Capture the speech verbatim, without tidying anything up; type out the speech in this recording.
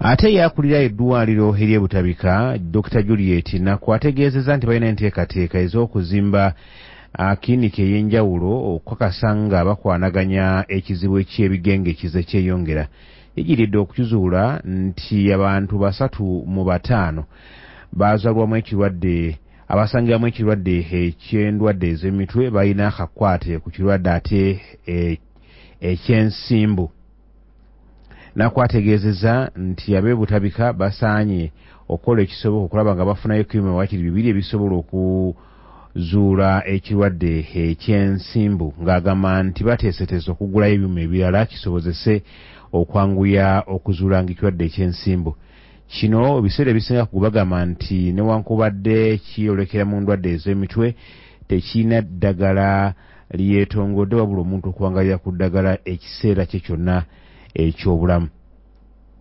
Ate yakulira eddwaliro ery'ebutabika Doctor Juliet nakwategeezezza nti balina enteekateeka ez'okuzimba klinika ey'enjawulo okukakasa nga bakwanaganya ekizibu eky'ebigengekize kyeyongera. Ejiridde okukizuula nti abantu basatu mu bataano baazalwamu ekirwadde abasangibwamu ekirwadde eky'endwadde ez'emitwe balina akakwate ku kirwadde ate eky'ensimbu. Nakwategeezezza nti ab'ebutabika basaanye okukola ekisoboka okulaba nga bafunayo ebyuma waakiri bibiri ebisobola okuzuula ekirwadde eky'ensimbu ng'agamba nti bateeseteese okugulayo ebyuma ebirala kisobozese okwanguya okuzuula ng'ekirwadde eky'ensimbu. Kino ebiseera ebisinga ku bagamba nti newankubadde kiyolekera mu ndwadde ez'emitwe tekirina ddagala lyetongodde wabula omuntu okuwangalira ku ddagala ekiseera kye kyonna eky'obulamu.